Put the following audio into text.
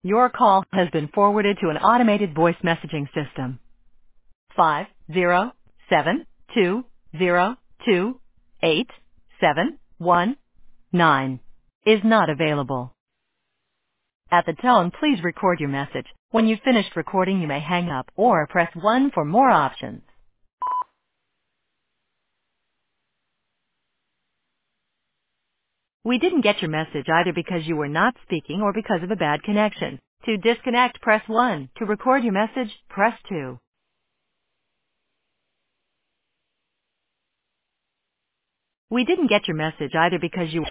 Your call has been forwarded to an automated voice messaging system. 50720287119 is not available. At the tone, please record your message. When you've finished recording, you may hang up or press 1 for more options. We didn't get your message either because you were not speaking or because of a bad connection. To disconnect, press 1. To record your message, press 2. We didn't get your message either because you